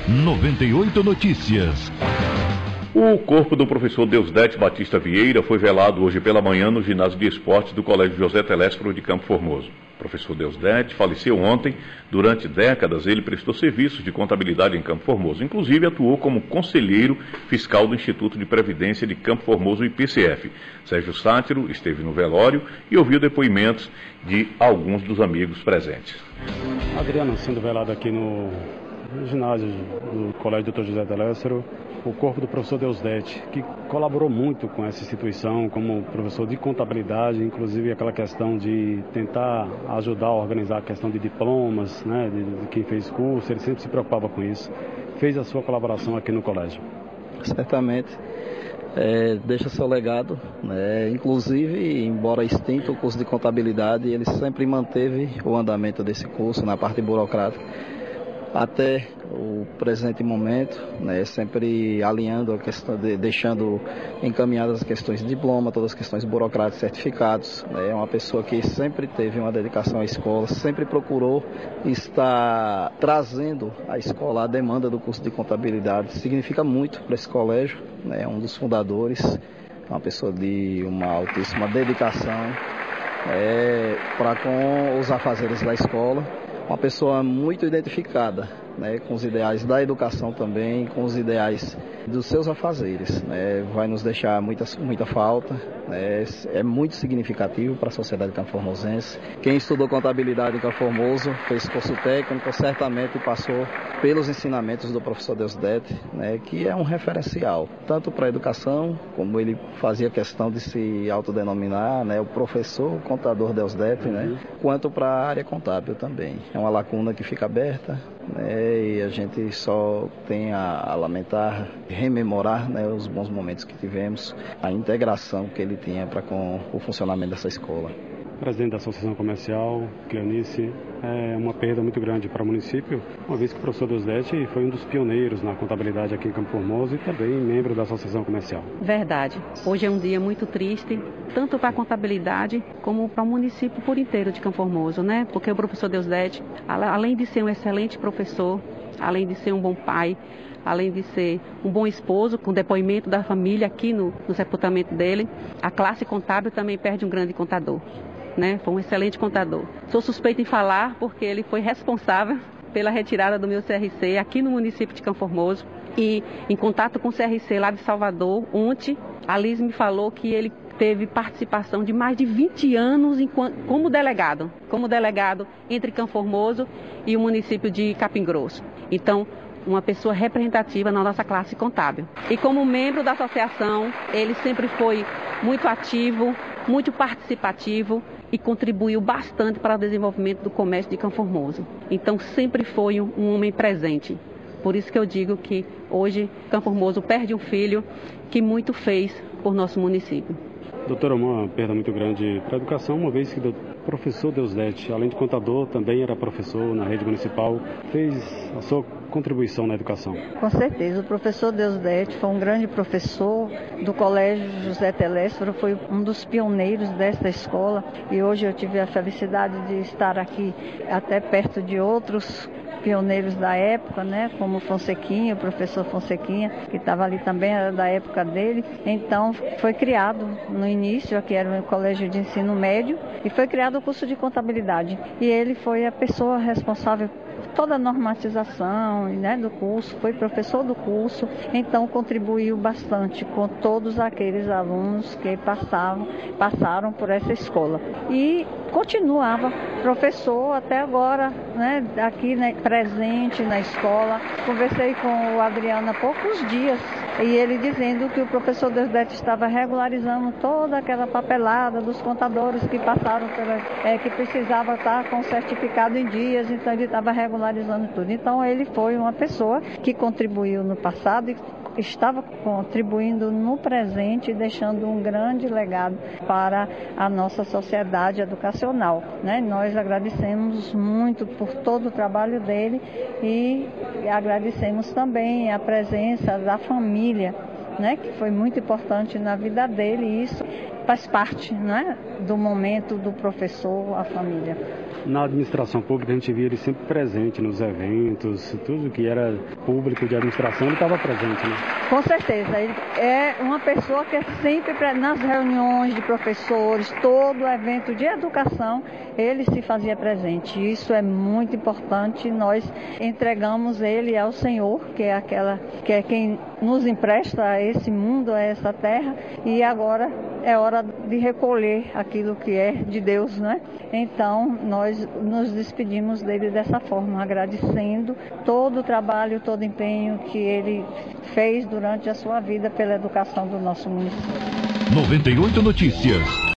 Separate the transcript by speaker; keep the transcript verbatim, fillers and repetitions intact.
Speaker 1: noventa e oito Notícias.
Speaker 2: O corpo do professor Deusdete Batista Vieira foi velado hoje pela manhã no ginásio de esportes do Colégio José Telésforo de Campo Formoso. O professor Deusdete faleceu ontem. Durante décadas, ele prestou serviços de contabilidade em Campo Formoso. Inclusive, atuou como conselheiro fiscal do Instituto de Previdência de Campo Formoso, I P C F. Sérgio Sátiro esteve no velório e ouviu depoimentos de alguns dos amigos presentes.
Speaker 3: Adriano, sendo velado aqui no, no ginásio do Colégio doutor José Telésforo, o corpo do professor Deusdete, que colaborou muito com essa instituição como professor de contabilidade, inclusive aquela questão de tentar ajudar a organizar a questão de diplomas, né, de, de quem fez curso, ele sempre se preocupava com isso, fez a sua colaboração aqui no colégio.
Speaker 4: Certamente, é, deixa seu legado, né, inclusive, embora extinto o curso de contabilidade, ele sempre manteve o andamento desse curso na parte burocrática, até o presente momento, né, sempre alinhando a questão, de, deixando encaminhadas as questões de diploma, todas as questões burocráticas, certificados. É né, uma pessoa que sempre teve uma dedicação à escola, sempre procurou estar trazendo à escola a demanda do curso de contabilidade. Significa muito para esse colégio, né, é um dos fundadores, uma pessoa de uma altíssima dedicação é, para com os afazeres da escola. Uma pessoa muito identificada, né, com os ideais da educação também, com os ideais dos seus afazeres. Né, vai nos deixar muita, muita falta, né, é muito significativo para a sociedade campoformosense. Quem estudou contabilidade em Campo Formoso, fez curso técnico, certamente passou pelos ensinamentos do professor Deusdete, né, que é um referencial, tanto para a educação, como ele fazia questão de se autodenominar, né, o professor, o contador Deusdete, né, quanto para a área contábil também. É uma lacuna que fica aberta, né, e a gente só tem a, a lamentar, rememorar, né, os bons momentos que tivemos, a integração que ele tinha para com o funcionamento dessa escola.
Speaker 3: Presidente da Associação Comercial, Cleonice, é uma perda muito grande para o município, uma vez que o professor Deusdete foi um dos pioneiros na contabilidade aqui em Campo Formoso e também membro da Associação Comercial.
Speaker 5: Verdade. Hoje é um dia muito triste, tanto para a contabilidade como para o município por inteiro de Campo Formoso, né? Porque o professor Deusdete, além de ser um excelente professor, além de ser um bom pai, além de ser um bom esposo, com depoimento da família aqui no, no sepultamento dele, a classe contábil também perde um grande contador. Né? Foi um excelente contador. Sou suspeita em falar porque ele foi responsável pela retirada do meu C R C aqui no município de Campo Formoso e em contato com o C R C lá de Salvador, ontem, a Liz me falou que ele teve participação de mais de vinte anos enquanto, como delegado, como delegado entre Campo Formoso e o município de Capim Grosso. Então, uma pessoa representativa na nossa classe contábil. E como membro da associação, ele sempre foi muito ativo, muito participativo e contribuiu bastante para o desenvolvimento do comércio de Campo Formoso. Então sempre foi um, um homem presente. Por isso que eu digo que hoje Campo Formoso perde um filho que muito fez por nosso município.
Speaker 3: Doutora, uma perda muito grande para a educação, uma vez que o professor Deusdete, além de contador, também era professor na rede municipal, fez a sua contribuição na educação.
Speaker 6: Com certeza, o professor Deusdete foi um grande professor do Colégio José Telésforo, foi um dos pioneiros desta escola e hoje eu tive a felicidade de estar aqui até perto de outros pioneiros da época, né, como Fonsequinha, o professor Fonsequinha, que estava ali também, era da época dele. Então, foi criado no início, aqui era um colégio de ensino médio, e foi criado o curso de contabilidade. E ele foi a pessoa responsável por toda a normatização, né, do curso, foi professor do curso, então contribuiu bastante com todos aqueles alunos que passavam, passaram por essa escola. E continuava professor até agora, né, aqui, né, presente na escola. Conversei com o Adriano há poucos dias e ele dizendo que o professor Deusdete estava regularizando toda aquela papelada dos contadores que passaram pela, é, que precisava estar com certificado em dias, então ele estava regularizando tudo. Então ele foi uma pessoa que contribuiu no passado e estava contribuindo no presente, deixando um grande legado para a nossa sociedade educacional, né? Nós agradecemos muito por todo o trabalho dele e agradecemos também a presença da família, né, que foi muito importante na vida dele. Isso faz parte, né, do momento do professor, a família.
Speaker 3: Na administração pública a gente via ele sempre presente nos eventos, tudo que era público de administração ele estava presente, né?
Speaker 6: Com certeza, ele é uma pessoa que é sempre nas reuniões de professores, todo evento de educação, ele se fazia presente. Isso é muito importante, nós entregamos ele ao Senhor, que é aquela, que é quem nos empresta esse mundo, a essa terra, e agora é hora de recolher aquilo que é de Deus, né? Então, nós nos despedimos dele dessa forma, agradecendo todo o trabalho, todo o empenho que ele fez durante a sua vida pela educação do nosso município.
Speaker 1: noventa e oito Notícias.